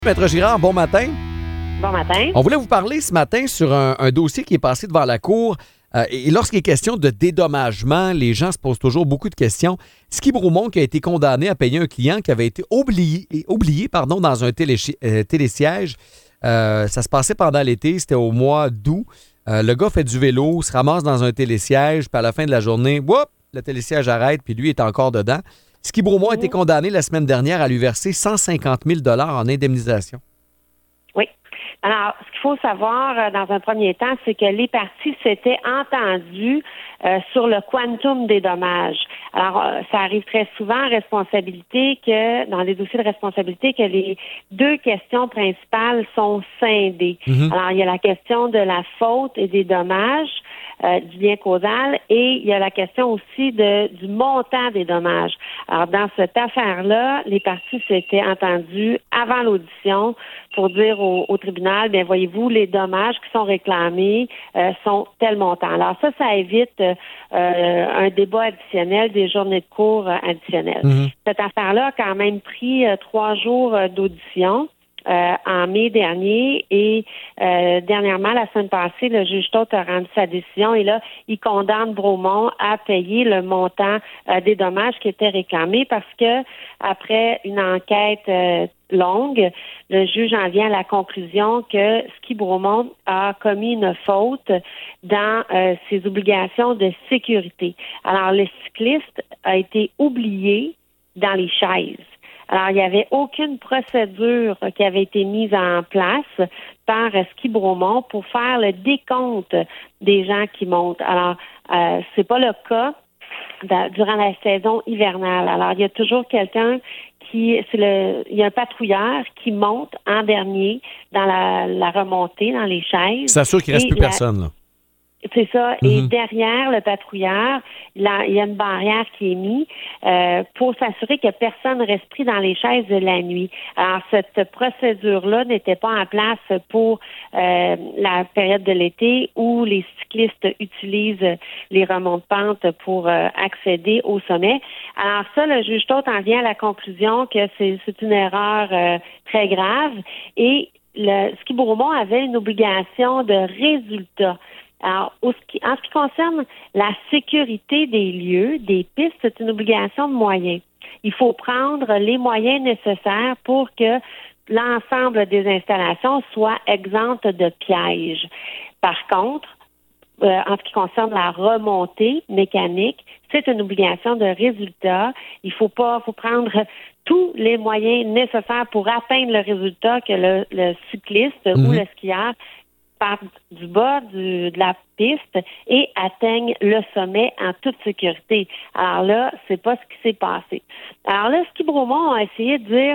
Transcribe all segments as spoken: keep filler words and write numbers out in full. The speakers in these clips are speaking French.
Maître Girard, bon matin. Bon matin. On voulait vous parler ce matin sur un, un dossier qui est passé devant la Cour. Euh, et lorsqu'il est question de dédommagement, les gens se posent toujours beaucoup de questions. Ski Bromont qui a été condamné à payer un client qui avait été oublié, oublié pardon, dans un télé, euh, télésiège. Euh, ça se passait pendant l'été, c'était au mois d'août. Euh, le gars fait du vélo, se ramasse dans un télésiège, puis à la fin de la journée, whoop, le télésiège arrête, puis lui est encore dedans. Ski Bromont a été condamné la semaine dernière à lui verser cent cinquante mille dollars en indemnisation. Oui. Alors, ce qu'il faut savoir euh, dans un premier temps, c'est que les parties s'étaient entendues euh, sur le quantum des dommages. Alors, euh, ça arrive très souvent en responsabilité que, dans les dossiers de responsabilité, que les deux questions principales sont scindées. Mm-hmm. Alors, il y a la question de la faute et des dommages, euh, du bien causal, et il y a la question aussi de du montant des dommages. Alors, dans cette affaire-là, les parties s'étaient entendues avant l'audition pour dire au, au tribunal, bien voyez-vous, les dommages qui sont réclamés euh, sont tel montant. Alors ça, ça évite euh, un débat additionnel, des journées de cours euh, additionnelles. Mm-hmm. Cette affaire-là a quand même pris euh, trois jours euh, d'audition. Euh, en mai dernier et euh, dernièrement, la semaine passée, le juge Toth a rendu sa décision et là, il condamne Bromont à payer le montant euh, des dommages qui étaient réclamés parce que après une enquête euh, longue, le juge en vient à la conclusion que Ski Bromont a commis une faute dans euh, ses obligations de sécurité. Alors, le cycliste a été oublié dans les chaises. Alors, il n'y avait aucune procédure qui avait été mise en place par Ski Bromont pour faire le décompte des gens qui montent. Alors, euh, c'est pas le cas de, durant la saison hivernale. Alors, il y a toujours quelqu'un qui, c'est le, il y a un patrouilleur qui monte en dernier dans la, la remontée, dans les chaises. C'est sûr qu'il ne reste plus la, personne, là. C'est ça. Mm-hmm. Et derrière le patrouilleur, là, il y a une barrière qui est mise euh, pour s'assurer que personne ne reste pris dans les chaises de la nuit. Alors, cette procédure-là n'était pas en place pour euh, la période de l'été où les cyclistes utilisent les remontes-pentes pour euh, accéder au sommet. Alors ça, le juge Toth en vient à la conclusion que c'est, c'est une erreur euh, très grave et le Ski Bromont avait une obligation de résultat. Alors, en ce qui concerne la sécurité des lieux, des pistes, c'est une obligation de moyens. Il faut prendre les moyens nécessaires pour que l'ensemble des installations soient exemptes de pièges. Par contre, euh, en ce qui concerne la remontée mécanique, c'est une obligation de résultat. Il faut pas, faut prendre tous les moyens nécessaires pour atteindre le résultat que le, le cycliste mmh. ou le skieur partent du bas du, de la piste et atteignent le sommet en toute sécurité. Alors là, c'est pas ce qui s'est passé. Alors là, Ski Bromont a essayé de dire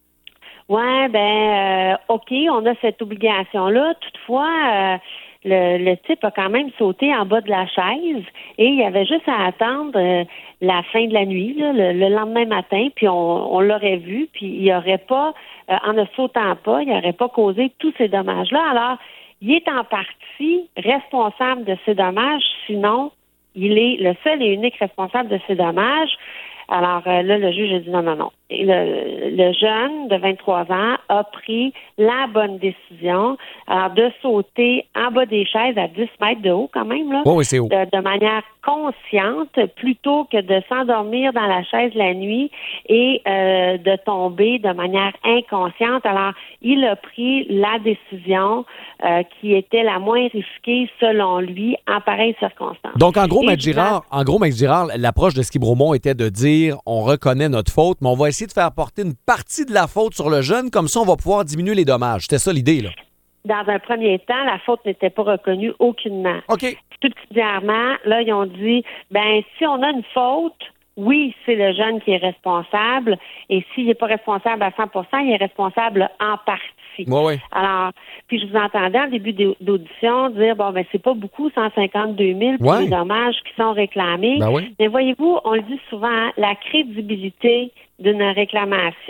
ouais, ben, euh, OK, on a cette obligation-là. Toutefois, euh, le, le type a quand même sauté en bas de la chaise et il y avait juste à attendre euh, la fin de la nuit, là, le, le lendemain matin, puis on, on l'aurait vu, puis il n'y aurait pas, euh, en ne sautant pas, il n'aurait pas causé tous ces dommages-là. Alors, il est en partie responsable de ces dommages, sinon, il est le seul et unique responsable de ces dommages. Alors euh, là, le juge a dit non, non, non. Et le, le jeune de vingt-trois ans a pris la bonne décision alors, de sauter en bas des chaises à dix mètres de haut quand même, là, oh, oui, c'est haut. De, de manière consciente plutôt que de s'endormir dans la chaise la nuit et euh, de tomber de manière inconsciente. Alors, il a pris la décision euh, qui était la moins risquée selon lui en pareille circonstance. Donc, en gros, Maître Girard, en gros, Maître Girard, l'approche de Ski Bromont était de dire on reconnaît notre faute, mais on va essayer de faire porter une partie de la faute sur le jeune, comme ça on va pouvoir diminuer les dommages. C'était ça l'idée, là? Dans un premier temps, la faute n'était pas reconnue aucunement. OK. Subsidiairement, là, ils ont dit, ben si on a une faute, oui, c'est le jeune qui est responsable, et s'il n'est pas responsable à cent pour cent, il est responsable en partie. Oui, oui. Alors, puis je vous entendais en début d'audition dire, bon, ben c'est pas beaucoup, cent cinquante-deux mille pour ouais. les dommages qui sont réclamés. Ben oui. Mais voyez-vous, on le dit souvent, hein, la crédibilité d'une réclamation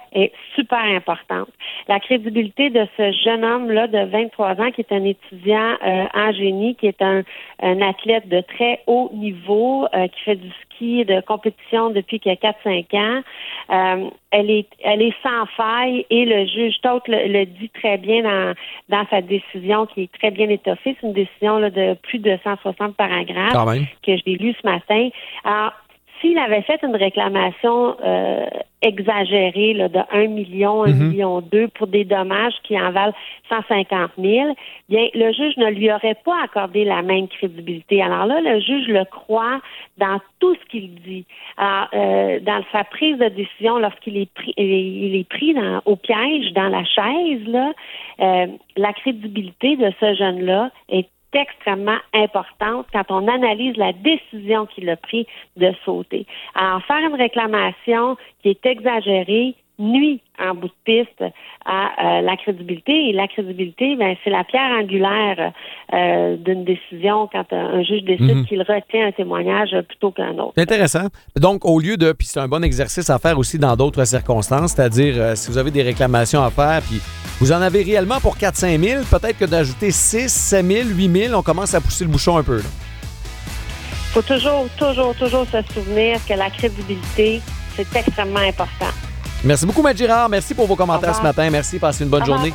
est super importante. La crédibilité de ce jeune homme-là de vingt-trois ans, qui est un étudiant euh, en génie, qui est un, un athlète de très haut niveau, euh, qui fait du ski de compétition depuis qu'il a quatre cinq ans, euh, elle est elle est sans faille et le juge Todt le, le dit très bien dans, dans sa décision, qui est très bien étoffée. C'est une décision là, de plus de cent soixante paragraphes que j'ai lu ce matin. Alors, s'il avait fait une réclamation euh, exagérée là, de un million, un mm-hmm. million deux pour des dommages qui en valent cent cinquante mille, bien, le juge ne lui aurait pas accordé la même crédibilité. Alors là, le juge le croit dans tout ce qu'il dit. Alors, euh, dans sa prise de décision, lorsqu'il est pris, il est pris dans, au piège, dans la chaise, là, euh, la crédibilité de ce jeune-là est extrêmement importante quand on analyse la décision qu'il a prise de sauter. Alors, faire une réclamation qui est exagérée nuit en bout de piste à euh, la crédibilité. Et la crédibilité, ben, c'est la pierre angulaire euh, d'une décision quand un, un juge décide mm-hmm. qu'il retient un témoignage plutôt qu'un autre. C'est intéressant. Donc, au lieu de, puis c'est un bon exercice à faire aussi dans d'autres circonstances, c'est-à-dire euh, si vous avez des réclamations à faire, puis vous en avez réellement pour quatre à cinq mille, peut-être que d'ajouter six, sept mille, huit mille, on commence à pousser le bouchon un peu. Il faut toujours, toujours, toujours se souvenir que la crédibilité, c'est extrêmement important. Merci beaucoup, Maître Girard. Merci pour vos commentaires ce matin. Merci. Passez une bonne journée.